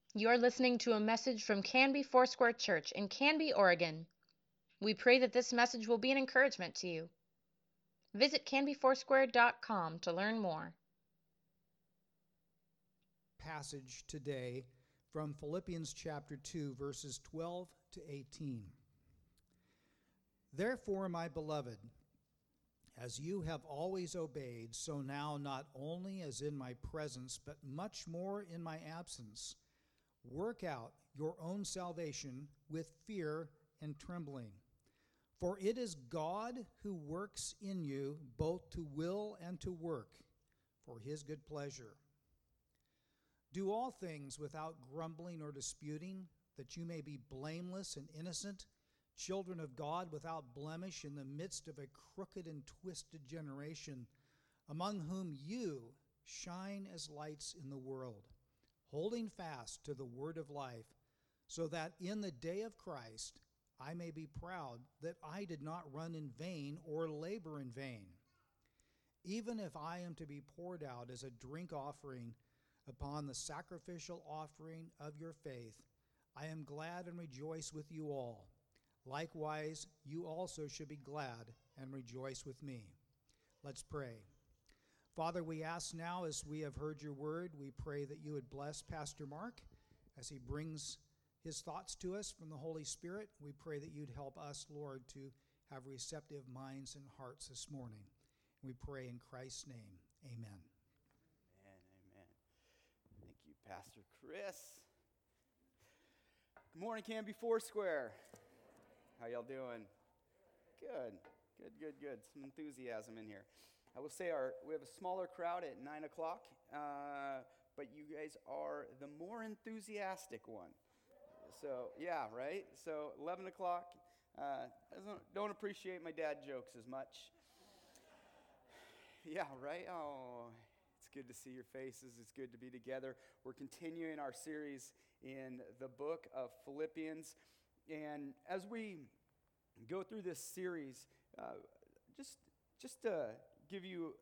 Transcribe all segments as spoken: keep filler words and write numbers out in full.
You're listening to a message from Canby Foursquare Church in Canby, Oregon. We pray that this message will be an encouragement to you. Visit canby foursquare dot com to learn more. Passage today from Philippians chapter two, verses twelve to eighteen. Therefore, my beloved, as you have always obeyed, so now not only as in my presence, but much more in my absence, work out your own salvation with fear and trembling. For it is God who works in you both to will and to work for his good pleasure. Do all things without grumbling or disputing, that you may be blameless and innocent, children of God without blemish in the midst of a crooked and twisted generation, among whom you shine as lights in the world, holding fast to the word of life, so that in the day of Christ I may be proud that I did not run in vain or labor in vain. Even if I am to be poured out as a drink offering upon the sacrificial offering of your faith, I am glad and rejoice with you all. Likewise, you also should be glad and rejoice with me. Let's pray. Father, we ask now, as we have heard your word, we pray that you would bless Pastor Mark as he brings his thoughts to us from the Holy Spirit. We pray that you'd help us, Lord, to have receptive minds and hearts this morning. We pray in Christ's name. Amen. Amen, amen. Thank you, Pastor Chris. Good morning, Canby Foursquare. How y'all doing? Good, good, good, good. Some enthusiasm in here. I will say our we have a smaller crowd at nine o'clock, uh, but you guys are the more enthusiastic one. So, yeah, right? So, eleven o'clock, uh, don't, don't appreciate my dad jokes as much. Yeah, right? Oh, it's good to see your faces. It's good to be together. We're continuing our series in the book of Philippians. And as we go through this series, uh, just, just to give you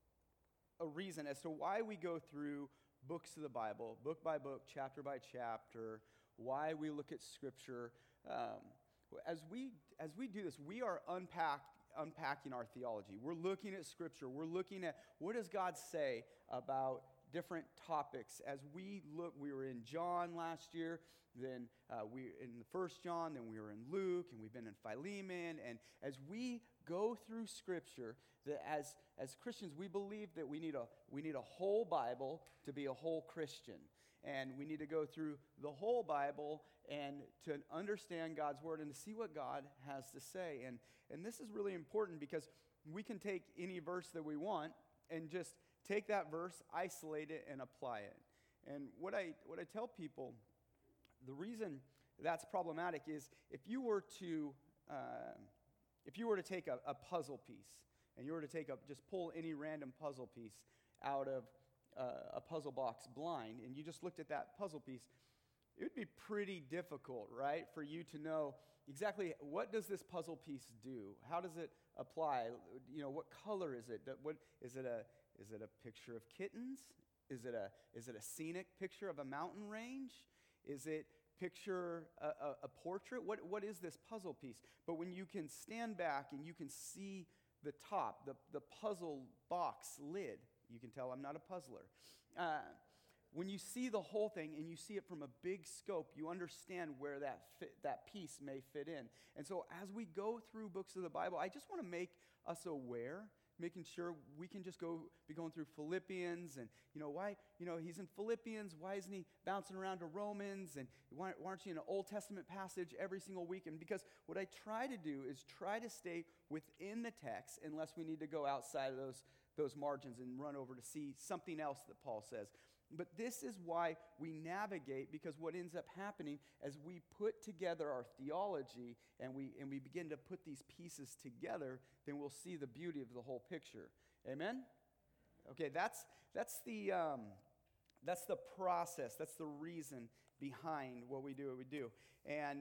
a reason as to why we go through books of the Bible, book by book, chapter by chapter, why we look at Scripture. Um, as we as we do this, we are unpack, unpacking our theology. We're looking at Scripture. We're looking at what does God say about different topics. As we look, we were in John last year, then uh, we in the First John, then we were in Luke, and we've been in Philemon. And as we go through Scripture, that as as Christians, we believe that we need a we need a whole Bible to be a whole Christian. And we need to go through the whole Bible and to understand God's Word and to see what God has to say. And, and this is really important because we can take any verse that we want and just take that verse, isolate it, and apply it. And what I, what I tell people, the reason that's problematic is if you were to, uh, if you were to take a, a puzzle piece and you were to take a, just pull any random puzzle piece out of Uh, a puzzle box blind, and you just looked at that puzzle piece, it would be pretty difficult, right, for you to know exactly what does this puzzle piece do? How does it apply? You know, what color is it? What is it a is it a picture of kittens? Is it a is it a scenic picture of a mountain range? Is it picture a, a, a portrait? What what is this puzzle piece? But when you can stand back and you can see the top, the the puzzle box lid, you can tell I'm not a puzzler. Uh, when you see the whole thing and you see it from a big scope, you understand where that fit, that piece may fit in. And so as we go through books of the Bible, I just want to make us aware, making sure we can just go be going through Philippians and, you know, why, you know, he's in Philippians, why isn't he bouncing around to Romans, and why, why aren't you in an Old Testament passage every single week? And because what I try to do is try to stay within the text unless we need to go outside of those those margins and run over to see something else that Paul says. But this is why we navigate, because what ends up happening as we put together our theology and we and we begin to put these pieces together, then we'll see the beauty of the whole picture. Amen? Okay, that's that's the um, that's the process. That's the reason behind what we do what we do. And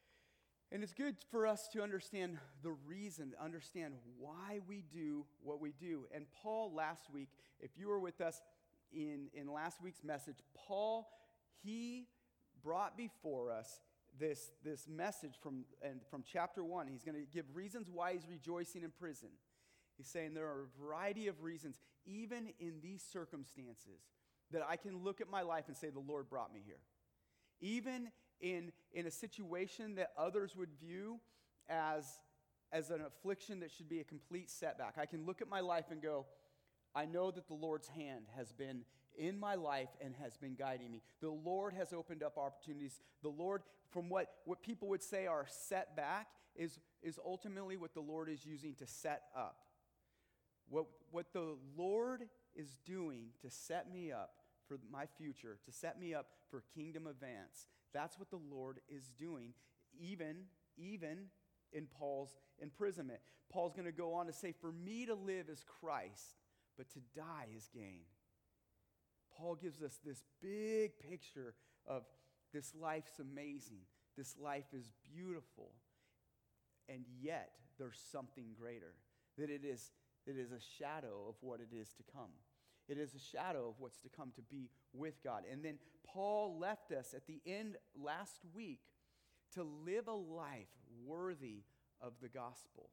And it's good for us to understand the reason, to understand why we do what we do. And Paul last week, if you were with us in, in last week's message, Paul, he brought before us this, this message from, and from chapter one. He's going to give reasons why he's rejoicing in prison. He's saying there are a variety of reasons, even in these circumstances, that I can look at my life and say, the Lord brought me here. Even in, in a situation that others would view as, as an affliction that should be a complete setback, I can look at my life and go, I know that the Lord's hand has been in my life and has been guiding me. The Lord has opened up opportunities. The Lord, from what, what people would say are setback, is, is ultimately what the Lord is using to set up. What, what the Lord is doing to set me up for my future, to set me up for kingdom advance, that's what the Lord is doing, even, even in Paul's imprisonment. Paul's going to go on to say, for me to live is Christ, but to die is gain. Paul gives us this big picture of this life's amazing, this life is beautiful, and yet there's something greater, that it is It is a shadow of what it is to come. It is a shadow of what's to come, to be with God. And then Paul left us at the end last week to live a life worthy of the gospel.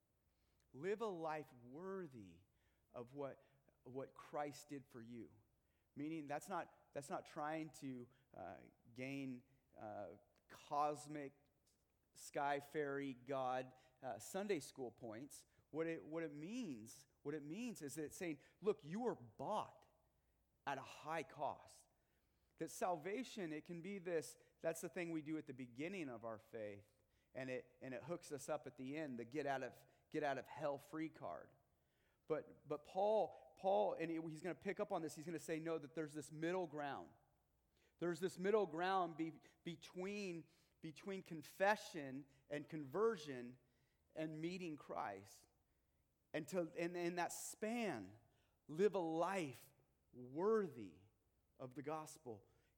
Live a life worthy of what, what Christ did for you. Meaning that's not, that's not trying to uh, gain uh, cosmic, sky fairy God uh, Sunday school points. What it, what it means, what it means is that it's saying, look, you were bought at a high cost. That salvation, it can be this, that's the thing we do at the beginning of our faith, and it and it hooks us up at the end, the get out of get out of hell free card. But but Paul, Paul, and he's going to pick up on this, he's going to say, no, that there's this middle ground. There's this middle ground be, between, between confession and conversion and meeting Christ. And to and in that span, live a life worthy of the gospel.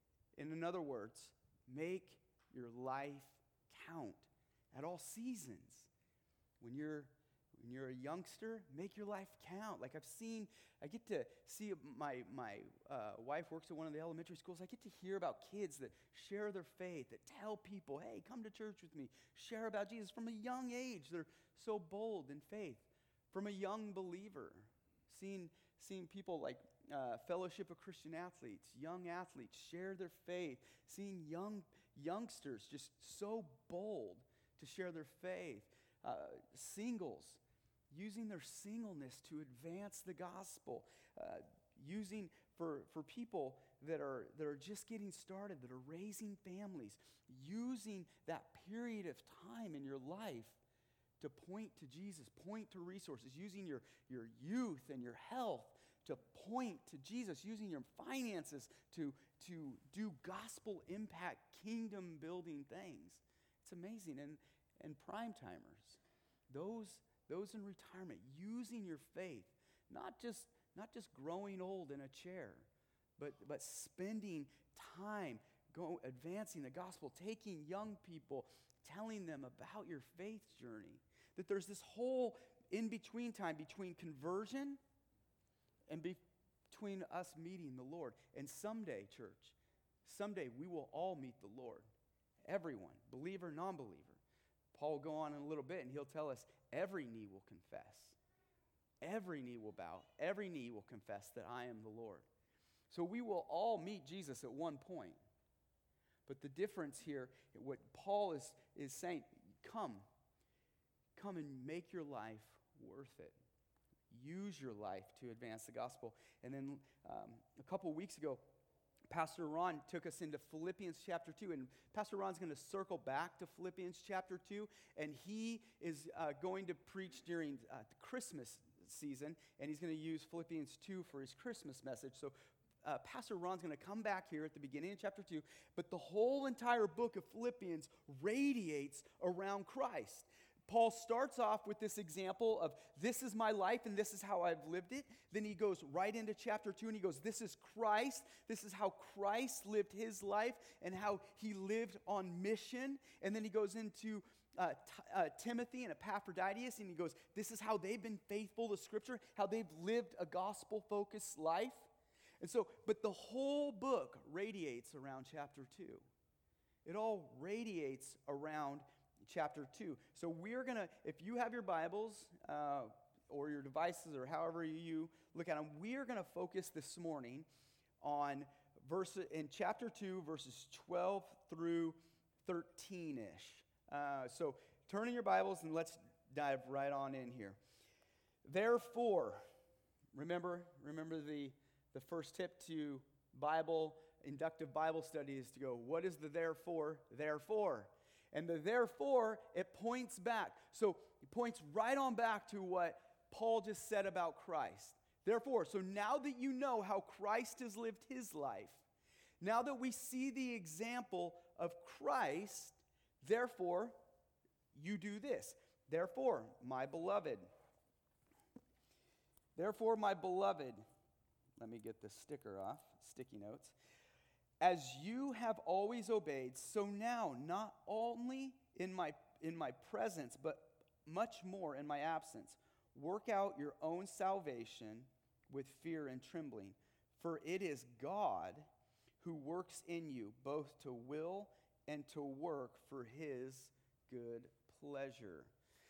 In other words, make your life count at all seasons. When you're when you're a youngster, make your life count. Like I've seen, I get to see my my uh, wife works at one of the elementary schools. I get to hear about kids that share their faith, that tell people, "Hey, come to church with me." Share about Jesus from a young age. They're so bold in faith. From a young believer, seeing, seeing people like uh, Fellowship of Christian Athletes, young athletes share their faith, seeing young youngsters just so bold to share their faith, uh, singles using their singleness to advance the gospel, uh, using for, for people that are, that are just getting started, that are raising families, using that period of time in your life to point to Jesus, point to resources, using your, your youth and your health to point to Jesus, using your finances to, to do gospel impact, kingdom building things. It's amazing. And, and prime timers, those, those in retirement, using your faith, not just, not just growing old in a chair, but, but spending time go, advancing the gospel, taking young people, telling them about your faith journey. That there's this whole in-between time between conversion and be- between us meeting the Lord. And someday, church, someday we will all meet the Lord. Everyone, believer, non-believer. Paul will go on in a little bit and he'll tell us every knee will confess. Every knee will bow. Every knee will confess that I am the Lord. So we will all meet Jesus at one point. But the difference here, what Paul is, is saying, come. Come and make your life worth it. Use your life to advance the gospel. And then um, a couple weeks ago, Pastor Ron took us into Philippians chapter two. And Pastor Ron's going to circle back to Philippians chapter two. And he is uh, going to preach during uh, the Christmas season. And he's going to use Philippians two for his Christmas message. So uh, Pastor Ron's going to come back here at the beginning of chapter two. But the whole entire book of Philippians radiates around Christ. Paul starts off with this example of this is my life and this is how I've lived it. Then he goes right into chapter two and he goes, this is Christ. This is how Christ lived his life and how he lived on mission. And then he goes into uh, t- uh, Timothy and Epaphroditus and he goes, this is how they've been faithful to Scripture, how they've lived a gospel-focused life. And so, but the whole book radiates around chapter two. It all radiates around chapter two. So we're going to, if you have your Bibles uh, or your devices or however you look at them, we are going to focus this morning on verse in chapter two, verses twelve through thirteen-ish. Uh, so turn in your Bibles and let's dive right on in here. Therefore, remember, remember the, the first tip to Bible, inductive Bible study is to go, what is the therefore? Therefore. And the therefore, it points back. So it points right on back to what Paul just said about Christ. Therefore, so now that you know how Christ has lived his life, now that we see the example of Christ, therefore, you do this. Therefore, my beloved. Therefore, my beloved. Let me get the sticker off, sticky notes. As you have always obeyed, so now, not only in my, in my presence, but much more in my absence, work out your own salvation with fear and trembling. For it is God who works in you, both to will and to work for his good pleasure.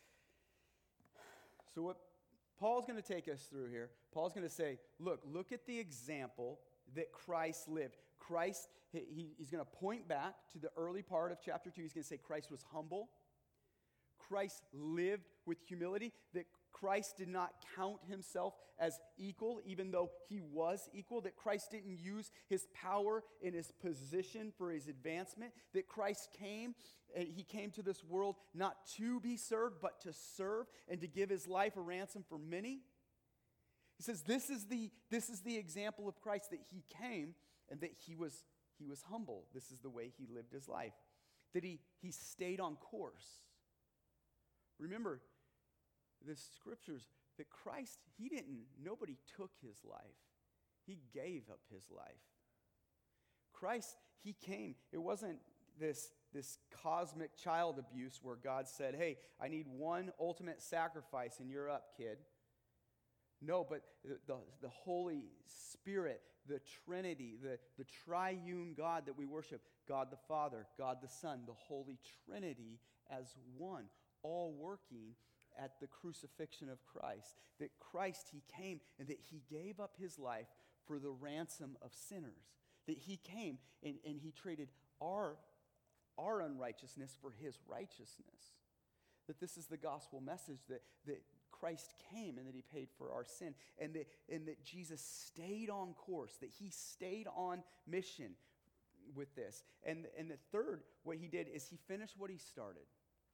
So what Paul's going to take us through here, Paul's going to say, look, look at the example that Christ lived. Christ, he, he's going to point back to the early part of chapter two. He's going to say Christ was humble. Christ lived with humility, that Christ did not count himself as equal, even though he was equal, that Christ didn't use his power and his position for his advancement, that Christ came, and he came to this world not to be served, but to serve and to give his life a ransom for many. He says this is the, this is the example of Christ, that he came and that he was, he was humble. This is the way he lived his life, that he, he stayed on course. Remember, the scriptures, that Christ, he didn't, nobody took his life. He gave up his life. Christ, he came. It wasn't this, this cosmic child abuse where God said, hey, I need one ultimate sacrifice and you're up, kid. No, but the, the, the Holy Spirit, the Trinity, the, the triune God that we worship, God the Father, God the Son, the Holy Trinity as one, all working at the crucifixion of Christ. That Christ, he came and that he gave up his life for the ransom of sinners. That he came and, and he traded our, our unrighteousness for his righteousness. That this is the gospel message, that, that Christ came and that he paid for our sin. And that, and that Jesus stayed on course, that he stayed on mission with this. And, and the third, what he did is he finished what he started.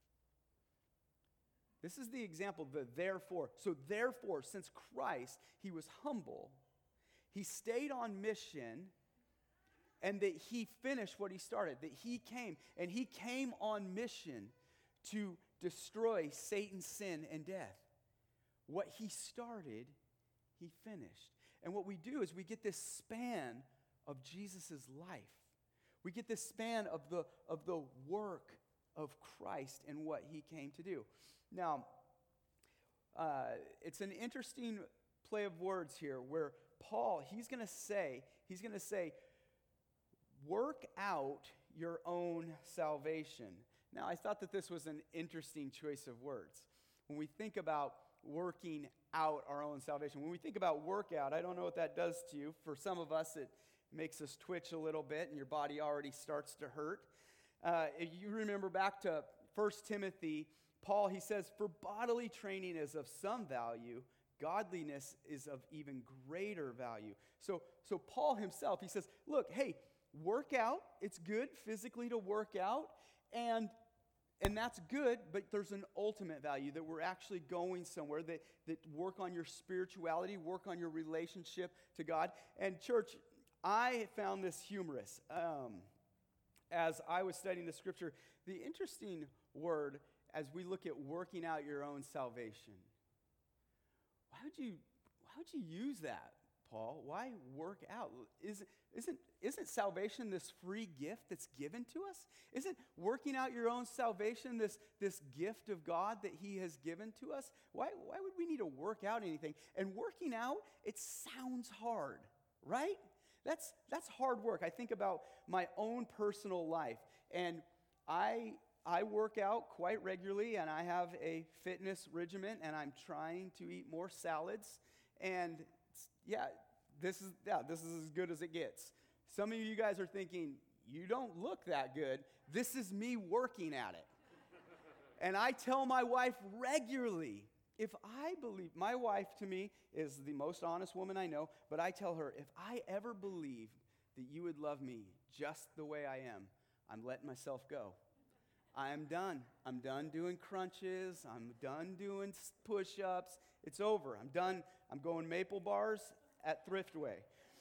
This is the example, the therefore. So therefore, since Christ, he was humble, he stayed on mission, and that he finished what he started, that he came, and he came on mission to destroy Satan's sin and death. What he started, he finished. And what we do is we get this span of Jesus' life. We get this span of the, of the work of Christ and what he came to do. Now, uh, it's an interesting play of words here where Paul, he's going to say, he's going to say, work out your own salvation. Now, I thought that this was an interesting choice of words. When we think about working out our own salvation, when we think about workout, I don't know what that does to you. For some of us, it makes us twitch a little bit and your body already starts to hurt. Uh, if you remember back to First Timothy, Paul, he says, for bodily training is of some value, godliness is of even greater value. So, so Paul himself, he says, look, hey, work out. It's good physically to work out, and, and that's good, but there's an ultimate value that we're actually going somewhere, that, that work on your spirituality, work on your relationship to God. And church, I found this humorous. Um, as I was studying the scripture, the interesting word as we look at working out your own salvation. Why would you, why would you use that, Paul? Why work out? Isn't, isn't, isn't salvation this free gift that's given to us? Isn't working out your own salvation this, this gift of God that he has given to us? Why, why would we need to work out anything? And working out, it sounds hard, right? That's, that's hard work. I think about my own personal life, and I, I work out quite regularly, and I have a fitness regimen, and I'm trying to eat more salads, and yeah, this is, yeah, this is as good as it gets. Some of you guys are thinking, you don't look that good. This is me working at it. And I tell my wife regularly, if I believe, my wife to me is the most honest woman I know, but I tell her, if I ever believed that you would love me just the way I am, I'm letting myself go. I am done. I'm done doing crunches. I'm done doing push-ups. It's over. I'm done. I'm going maple bars at Thriftway.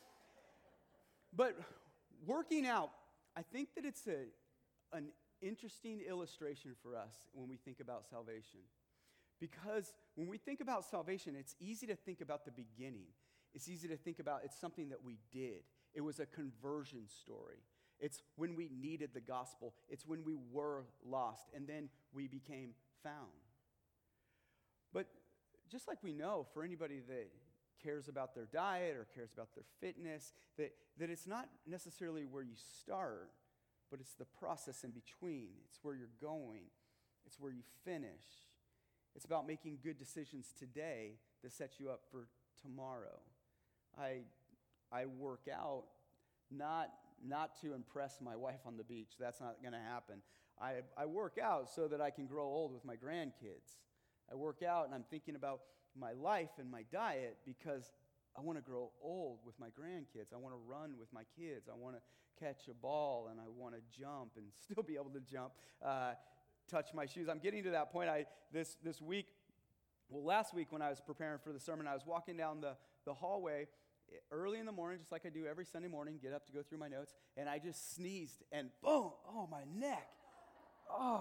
But working out, I think that it's a, an interesting illustration for us when we think about salvation. Because when we think about salvation, it's easy to think about the beginning. It's easy to think about it's something that we did. It was a conversion story. It's when we needed the gospel. It's when we were lost, and then we became found. But just like we know, for anybody that cares about their diet or cares about their fitness, that, that it's not necessarily where you start, but it's the process in between. It's where you're going. It's where you finish. It's about making good decisions today that set you up for tomorrow. I, I work out not, not to impress my wife on the beach. That's not going to happen. I, I work out so that I can grow old with my grandkids. I work out and I'm thinking about my life and my diet because I want to grow old with my grandkids. I want to run with my kids. I want to catch a ball and I want to jump and still be able to jump, uh, touch my shoes. I'm getting to that point. I this this week, well, last week when I was preparing for the sermon, I was walking down the, the hallway early in the morning, just like I do every Sunday morning, get up to go through my notes, and I just sneezed and boom, oh, my neck. Oh,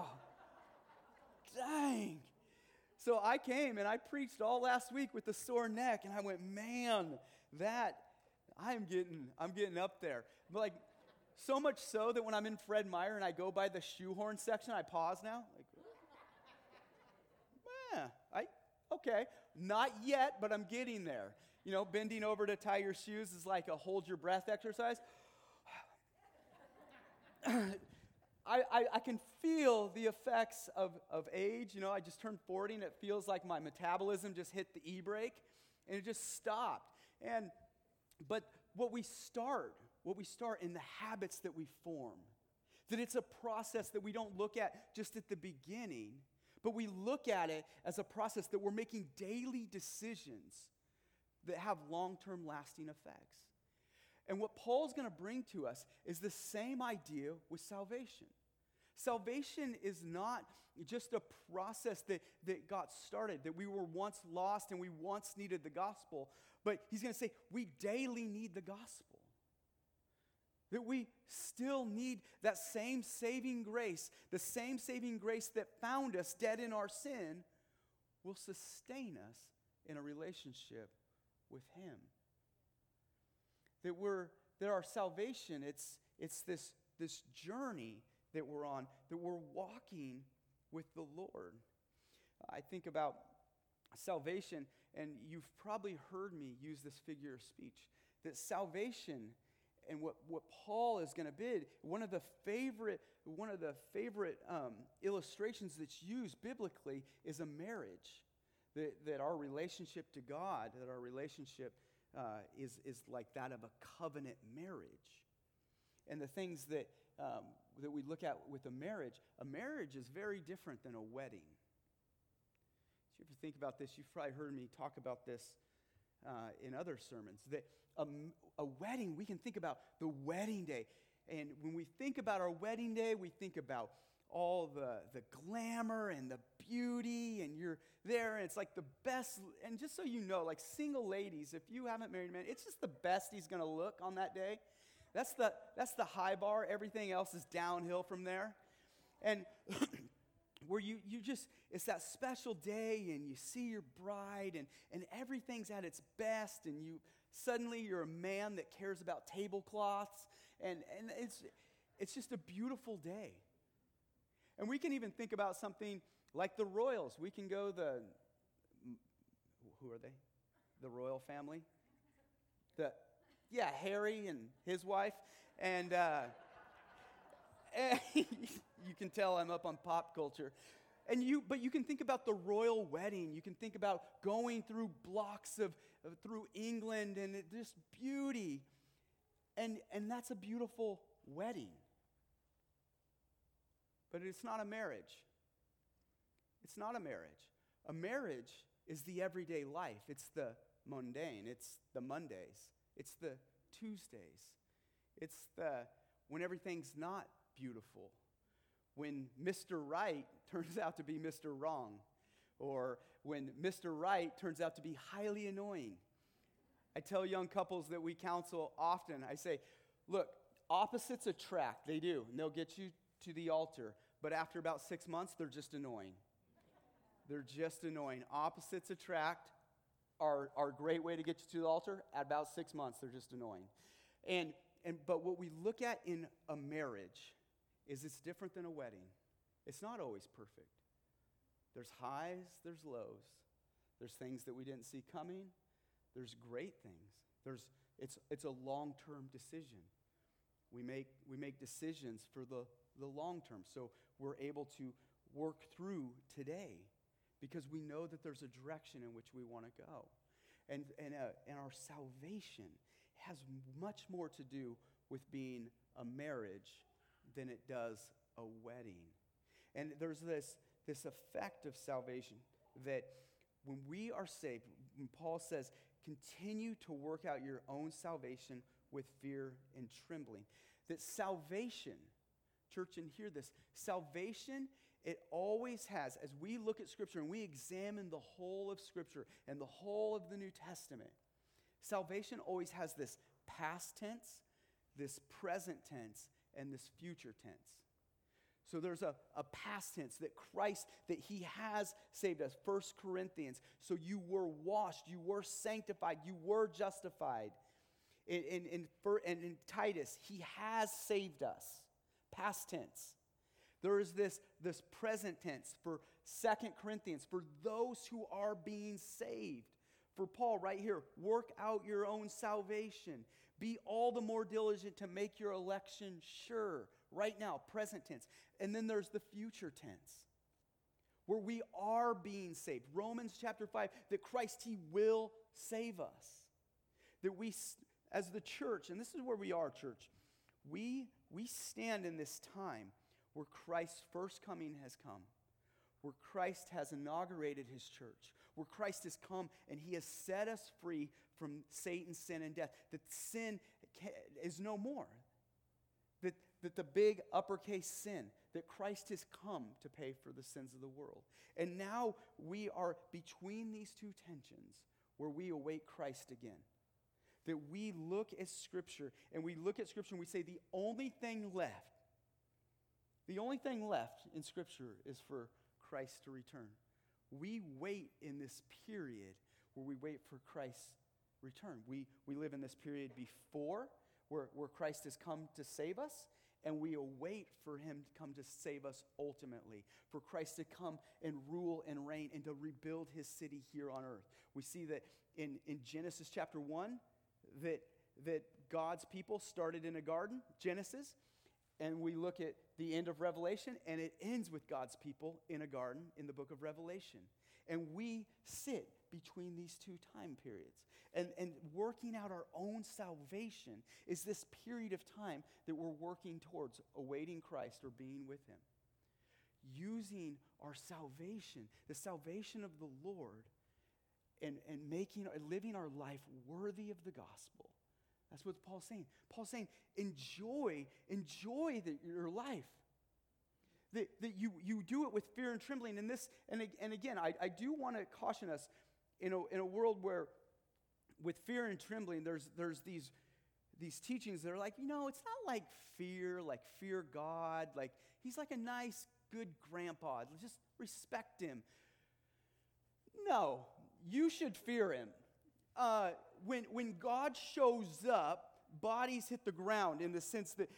dang. So I came and I preached all last week with the sore neck, and I went, man, that, I'm getting, I'm getting up there. But like, so much so that when I'm in Fred Meyer and I go by the shoehorn section, I pause now. Like, yeah, I, okay, not yet, but I'm getting there. You know, bending over to tie your shoes is like a hold your breath exercise. I, I, I can feel the effects of, of age. You know, I just turned forty, and it feels like my metabolism just hit the e-brake, and it just stopped. And but what we start, what we start in the habits that we form, that it's a process that we don't look at just at the beginning, but we look at it as a process that we're making daily decisions that have long-term lasting effects. And what Paul's going to bring to us is the same idea with salvation. Salvation is not just a process that, that got started, that we were once lost and we once needed the gospel, but he's going to say we daily need the gospel. That we still need that same saving grace, the same saving grace that found us dead in our sin will sustain us in a relationship with him. That we're that our salvation, it's it's this, this journey that we're on, that we're walking with the Lord. I think about salvation, and you've probably heard me use this figure of speech, that salvation and what, what Paul is going to bid, one of the favorite, one of the favorite um, illustrations that's used biblically is a marriage. That, that our relationship to God, that our relationship uh, is, is like that of a covenant marriage. And the things that, um, that we look at with a marriage, a marriage is very different than a wedding. So if you think about this, you've probably heard me talk about this uh, in other sermons, that a, a wedding, we can think about the wedding day. And when we think about our wedding day, we think about all the, the glamour and the beauty, and you're there, and it's like the best. And just so you know, like single ladies, if you haven't married a man, it's just the best he's going to look on that day. That's the, that's the high bar. Everything else is downhill from there. And where you, you just, it's that special day, and you see your bride, and, and everything's at its best, and you suddenly you're a man that cares about tablecloths, and, and it's, it's just a beautiful day. And we can even think about something like the royals. We can go the, who are they? The royal family? The, Yeah, Harry and his wife. And, uh, and you can tell I'm up on pop culture. And you, but you can think about the royal wedding. You can think about going through blocks of, of through England and it, just beauty. And, and that's a beautiful wedding. But it's not a marriage. It's not a marriage. A marriage is the everyday life. It's the mundane. It's the Mondays. It's the Tuesdays. It's the when everything's not beautiful. When Mister Right turns out to be Mister Wrong. Or when Mister Right turns out to be highly annoying. I tell young couples that we counsel often, I say, look, opposites attract. They do. And they'll get you to the altar. But after about six months, they're just annoying. They're just annoying. Opposites attract are, are a great way to get you to the altar. At about six months, they're just annoying. And, and but what we look at in a marriage is it's different than a wedding. It's not always perfect. There's highs, there's lows. There's things that we didn't see coming. There's great things. There's it's it's a long-term decision. We make we make decisions for the, the long term. So we're able to work through today because we know that there's a direction in which we want to go. And and uh, and our salvation has much more to do with being a marriage than it does a wedding. And there's this this effect of salvation that when we are saved, when Paul says, continue to work out your own salvation with fear and trembling. That salvation, church, and hear this, salvation, it always has, as we look at Scripture and we examine the whole of Scripture and the whole of the New Testament, salvation always has this past tense, this present tense, and this future tense. So there's a, a past tense that Christ, that he has saved us. First Corinthians, so you were washed, you were sanctified, you were justified. In, in, in, and in Titus, he has saved us. Past tense. There is this, this present tense for Second Corinthians, for those who are being saved. For Paul right here, work out your own salvation. Be all the more diligent to make your election sure. Right now, present tense. And then there's the future tense, where we are being saved. Romans chapter five, that Christ, he will save us. That we, as the church, and this is where we are, church, we, we stand in this time where Christ's first coming has come, where Christ has inaugurated his church, where Christ has come and he has set us free from Satan, sin, and death, that sin is no more. That, that the big uppercase sin, that Christ has come to pay for the sins of the world. And now we are between these two tensions where we await Christ again. That we look at Scripture and we look at Scripture and we say the only thing left, the only thing left in Scripture is for Christ to return. We wait in this period where we wait for Christ's return. We, we live in this period before Where, where Christ has come to save us, and we await for him to come to save us ultimately, for Christ to come and rule and reign and to rebuild his city here on earth. We see that in, in Genesis chapter one, that, that God's people started in a garden, Genesis, and we look at the end of Revelation, and it ends with God's people in a garden in the book of Revelation. And we sit between these two time periods. And, and working out our own salvation is this period of time that we're working towards awaiting Christ or being with him. Using our salvation, the salvation of the Lord, and, and making living our life worthy of the gospel. That's what Paul's saying. Paul's saying, enjoy, enjoy the, your life. That, that you, you do it with fear and trembling. And this, and, and again, I, I do want to caution us in a, in a world where with fear and trembling, there's, there's these, these teachings that are like, you know, it's not like fear, like fear God, like he's like a nice, good grandpa. Just respect him. No, you should fear him. Uh, when, when God shows up, bodies hit the ground in the sense that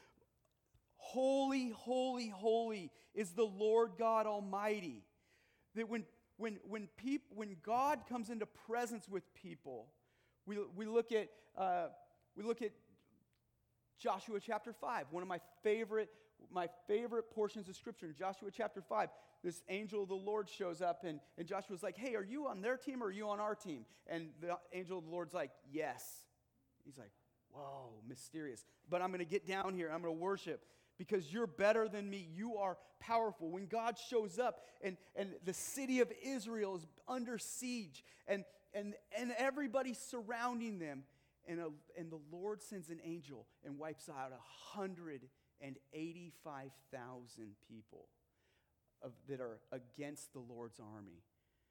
holy, holy, holy is the Lord God Almighty. That when when when peop, when God comes into presence with people, we we look at uh, We look at Joshua chapter five, one of my favorite, my favorite portions of Scripture. In Joshua chapter five, this angel of the Lord shows up, and, and Joshua's like, hey, are you on their team or are you on our team? And the angel of the Lord's like, yes. He's like, whoa, mysterious. But I'm going to get down here. I'm going to worship because you're better than me. You are powerful. When God shows up and, and the city of Israel is under siege and, and, and everybody's surrounding them, and, a, and the Lord sends an angel and wipes out one hundred eighty-five thousand people of, that are against the Lord's army.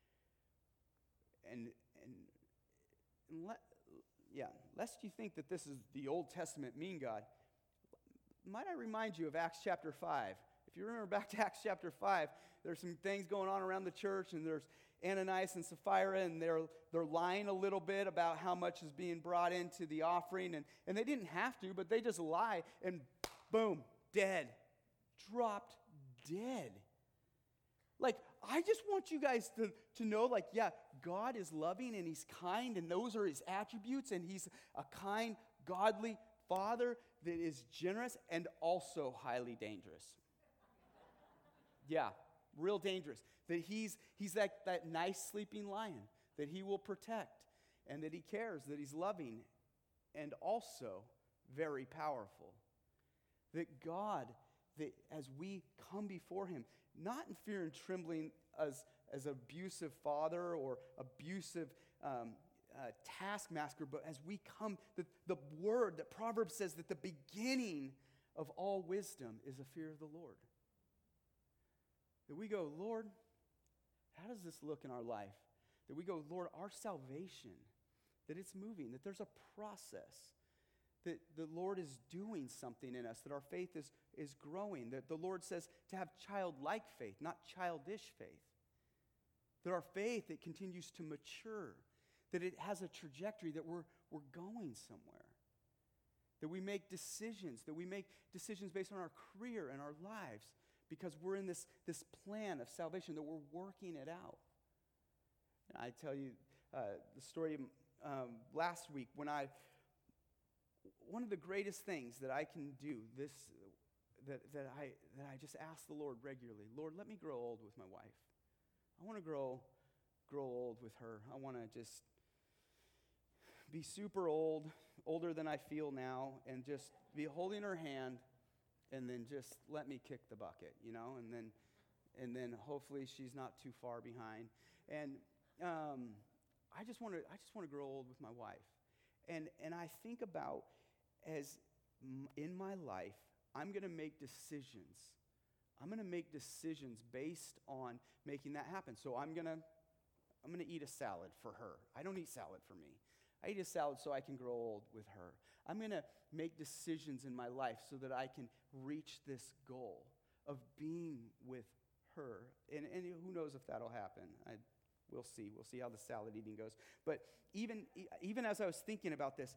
And, and, and let, yeah, lest you think that this is the Old Testament mean God, might I remind you of Acts chapter five. If you remember back to Acts chapter five, there's some things going on around the church, and there's Ananias and Sapphira, and they're they're lying a little bit about how much is being brought into the offering, and, and they didn't have to, but they just lie, and boom, dead. Dropped dead. Like, I just want you guys to, to know, like, yeah, God is loving and He's kind, and those are His attributes, and He's a kind, godly Father that is generous and also highly dangerous. Yeah, real dangerous. That He's He's like that nice sleeping lion that He will protect, and that He cares, that He's loving, and also very powerful. That God, that as we come before Him, not in fear and trembling as, as an abusive father or abusive um, uh, taskmaster, but as we come, the, the word that Proverbs says that the beginning of all wisdom is a fear of the Lord. That we go, Lord, how does this look in our life? That we go, Lord, our salvation, that it's moving, that there's a process, that the Lord is doing something in us, that our faith is, is growing, that the Lord says to have childlike faith, not childish faith. That our faith, it continues to mature, that it has a trajectory, that we're, we're going somewhere. That we make decisions, that we make decisions based on our career and our lives, because we're in this, this plan of salvation, that we're working it out. And I tell you uh, the story um, last week when I, one of the greatest things that I can do, this that, that, I, that I just ask the Lord regularly, Lord, let me grow old with my wife. I want to grow, grow old with her. I want to just be super old, older than I feel now, and just be holding her hand, and then just let me kick the bucket, you know, and then and then hopefully she's not too far behind. And um, I just want to I just want to grow old with my wife. And and I think about as m- in my life, I'm going to make decisions. I'm going to make decisions based on making that happen. So I'm going to I'm going to eat a salad for her. I don't eat salad for me. I eat a salad so I can grow old with her. I'm going to make decisions in my life so that I can reach this goal of being with her. And, and who knows if that'll happen. I, we'll see. We'll see how the salad eating goes. But even, even as I was thinking about this,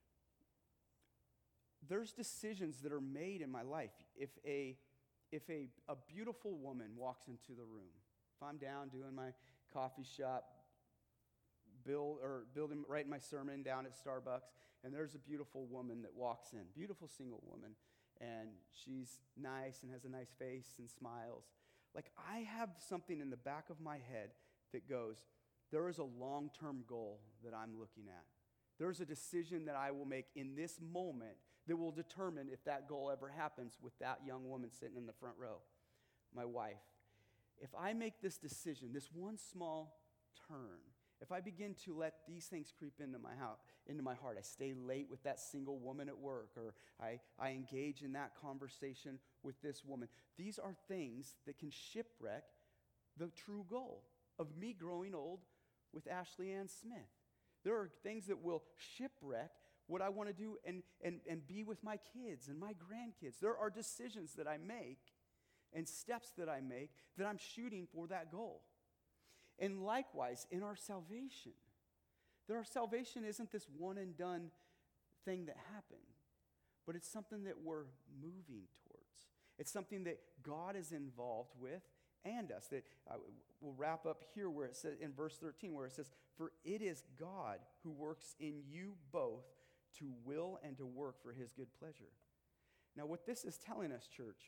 there's decisions that are made in my life. If a, if a, a beautiful woman walks into the room, if I'm down doing my coffee shop, build or building, writing my sermon down at Starbucks, and there's a beautiful woman that walks in, beautiful single woman, and she's nice and has a nice face and smiles. Like, I have something in the back of my head that goes, there is a long-term goal that I'm looking at. There's a decision that I will make in this moment that will determine if that goal ever happens with that young woman sitting in the front row, my wife. If I make this decision, this one small turn, if I begin to let these things creep into my house, into my heart, I stay late with that single woman at work, or I, I engage in that conversation with this woman. These are things that can shipwreck the true goal of me growing old with Ashley Ann Smith. There are things that will shipwreck what I want to do and, and, and be with my kids and my grandkids. There are decisions that I make and steps that I make that I'm shooting for that goal. And likewise, in our salvation, that our salvation isn't this one and done thing that happened, but it's something that we're moving towards. It's something that God is involved with and us. That uh, we'll wrap up here where it says in verse thirteen, where it says, "For it is God who works in you both to will and to work for his good pleasure. Now, what this is telling us, church,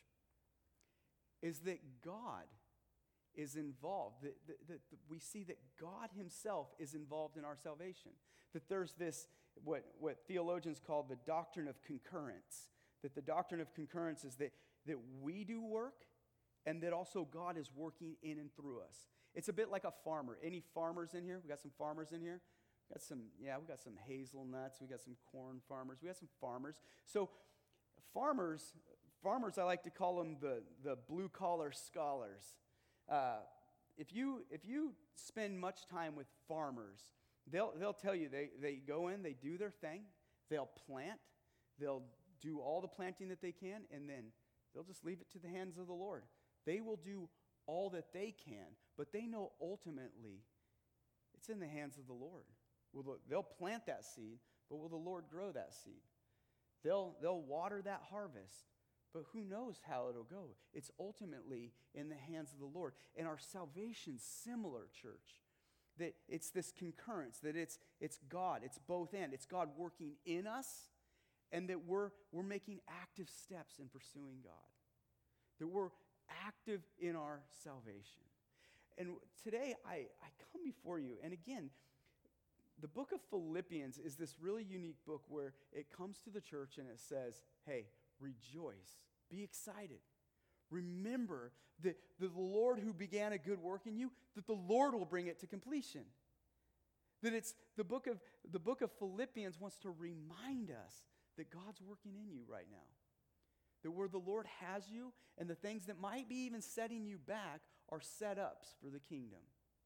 is that God is involved. That, that, that we see that God himself is involved in our salvation. That there's this, what, what theologians call the doctrine of concurrence. That the doctrine of concurrence is that, that we do work and that also God is working in and through us. It's a bit like a farmer. Any farmers in here? We got some farmers in here? We got some, yeah, we got some hazelnuts. We got some corn farmers. We got some farmers. So farmers, farmers, I like to call them the, the blue-collar scholars. Uh, if you if you spend much time with farmers, they'll they'll tell you they, they go in, they do their thing, they'll plant, they'll do all the planting that they can, and then they'll just leave it to the hands of the Lord. They will do all that they can, but they know ultimately it's in the hands of the Lord. Will the, they'll plant that seed, but will the Lord grow that seed? They'll they'll water that harvest, but who knows how it'll go? It's ultimately in the hands of the Lord. And our salvation's similar, church. That it's this concurrence, that it's it's God, it's both and. It's God working in us, and that we're we're making active steps in pursuing God. That we're active in our salvation. And today I, I come before you, and again, the book of Philippians is this really unique book where it comes to the church and it says, hey, rejoice, be excited. Remember that the Lord who began a good work in you, that the Lord will bring it to completion. That it's the book of the book of Philippians wants to remind us that God's working in you right now. That where the Lord has you and the things that might be even setting you back are set-ups for the kingdom.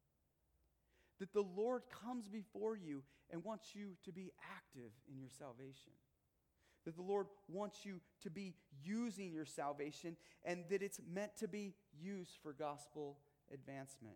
That the Lord comes before you and wants you to be active in your salvation. That the Lord wants you to be using your salvation and that it's meant to be used for gospel advancement.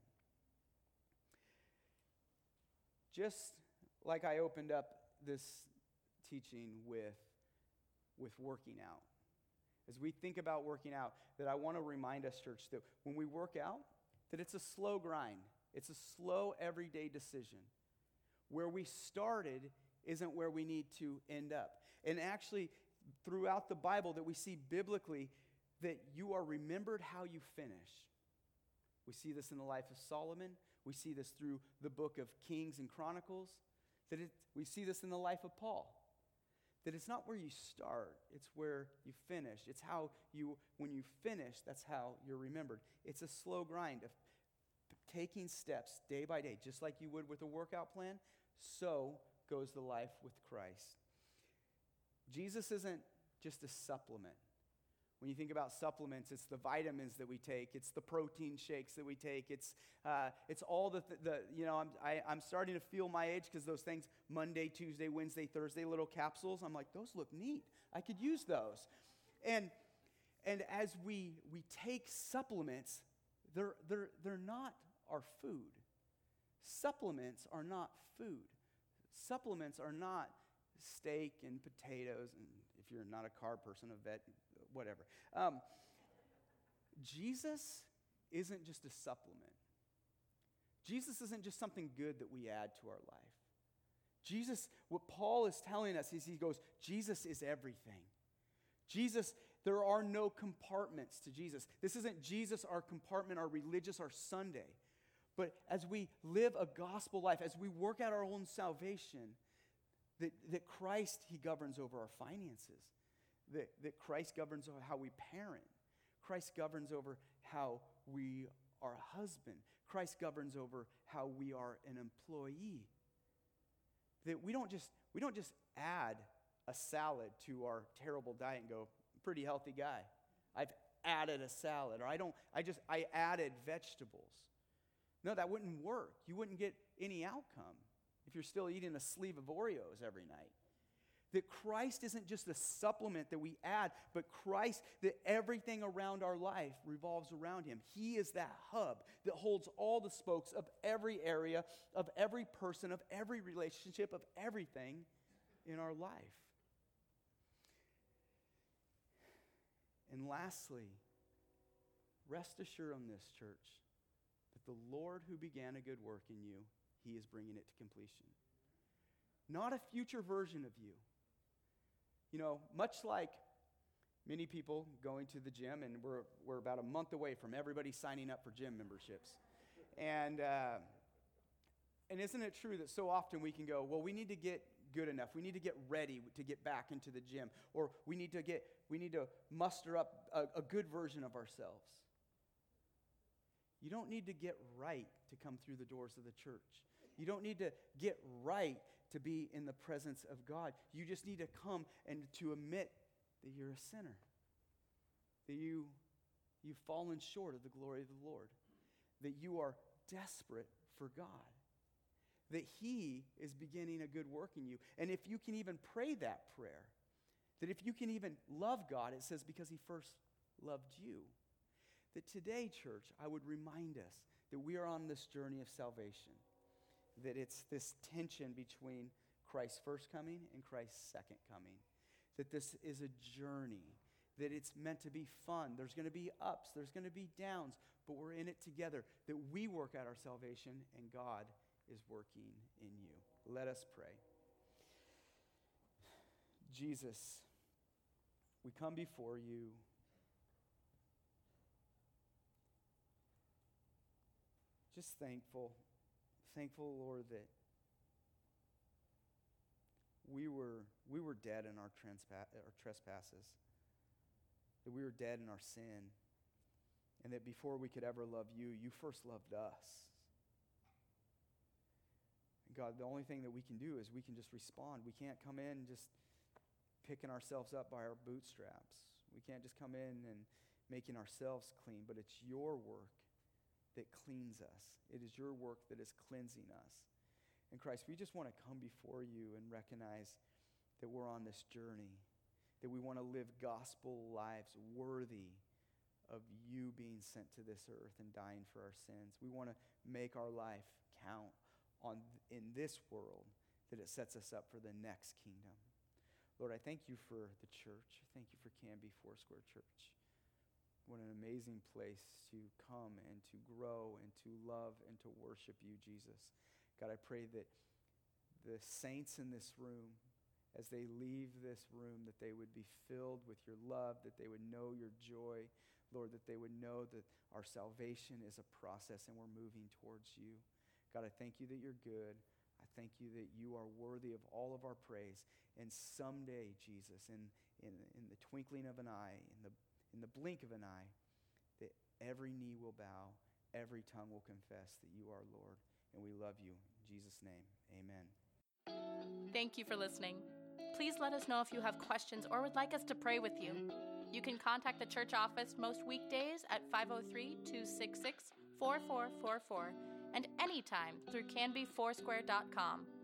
Just like I opened up this teaching with, with working out. As we think about working out, that I want to remind us, church, that when we work out, that it's a slow grind. It's a slow, everyday decision. Where we started isn't where we need to end up. And actually, throughout the Bible, that we see biblically that you are remembered how you finish. We see this in the life of Solomon. We see this through the book of Kings and Chronicles. That it, we see this in the life of Paul. That it's not where you start, it's where you finish. It's how you, when you finish, that's how you're remembered. It's a slow grind of taking steps day by day, just like you would with a workout plan, so goes the life with Christ. Jesus isn't just a supplement. When you think about supplements, it's the vitamins that we take, it's the protein shakes that we take, it's uh, it's all the, th- the you know, I'm, I, I'm starting to feel my age because those things, Monday, Tuesday, Wednesday, Thursday, little capsules, I'm like, those look neat. I could use those. And and as we we take supplements, they're they're they're not our food. Supplements are not food. Supplements are not steak and potatoes, and if you're not a carb person, a vet, whatever. Um, Jesus isn't just a supplement. Jesus isn't just something good that we add to our life. Jesus, what Paul is telling us is he goes, Jesus is everything. Jesus, there are no compartments to Jesus. This isn't Jesus, our compartment, our religious, our Sunday. But as we live a gospel life, as we work out our own salvation, that, that Christ, he governs over our finances. That, that Christ governs over how we parent. Christ governs over how we are a husband. Christ governs over how we are an employee. That we don't just we don't just add a salad to our terrible diet and go, pretty healthy guy. I've added a salad, or I don't I just I added vegetables. No, that wouldn't work. You wouldn't get any outcome if you're still eating a sleeve of Oreos every night. That Christ isn't just a supplement that we add, but Christ, that everything around our life revolves around him. He is that hub that holds all the spokes of every area, of every person, of every relationship, of everything in our life. And lastly, rest assured on this, church, that the Lord who began a good work in you, he is bringing it to completion. Not a future version of you. You know, much like many people going to the gym, and we're, we're about a month away from everybody signing up for gym memberships. And, uh, and isn't it true that so often we can go, well, we need to get good enough. We need to get ready to get back into the gym. Or we need to get, we need to muster up a, a good version of ourselves. You don't need to get right to come through the doors of the church. You don't need to get right to be in the presence of God. You just need to come and to admit that you're a sinner, that you, you've fallen short of the glory of the Lord, that you are desperate for God, that He is beginning a good work in you. And if you can even pray that prayer, that if you can even love God, it says because He first loved you. That today, church, I would remind us that we are on this journey of salvation, that it's this tension between Christ's first coming and Christ's second coming, that this is a journey, that it's meant to be fun. There's going to be ups, there's going to be downs, but we're in it together, that we work out our salvation and God is working in you. Let us pray. Jesus, we come before you just thankful, thankful, Lord, that we were we were dead in our, transpa- our trespasses, that we were dead in our sin, and that before we could ever love you, you first loved us. And God, the only thing that we can do is we can just respond. We can't come in just picking ourselves up by our bootstraps. We can't just come in and making ourselves clean, but it's your work that cleans us. It is your work that is cleansing us. And Christ, we just want to come before you and recognize that we're on this journey, that we want to live gospel lives worthy of you being sent to this earth and dying for our sins. We want to make our life count on in this world, that it sets us up for the next kingdom. Lord, I thank you for the church. I thank you for Canby Foursquare Church. What an amazing place to come and to grow and to love and to worship you, Jesus. God, I pray that the saints in this room, as they leave this room, that they would be filled with your love, that they would know your joy, Lord, that they would know that our salvation is a process and we're moving towards you. God, I thank you that you're good. I thank you that you are worthy of all of our praise. And someday, Jesus, in, in, in the twinkling of an eye, in the in the blink of an eye, that every knee will bow, every tongue will confess that you are Lord, and we love you. In Jesus' name, amen. Thank you for listening. Please let us know if you have questions or would like us to pray with you. You can contact the church office most weekdays at five oh three, two six six, four four four four and anytime through canby foursquare dot com.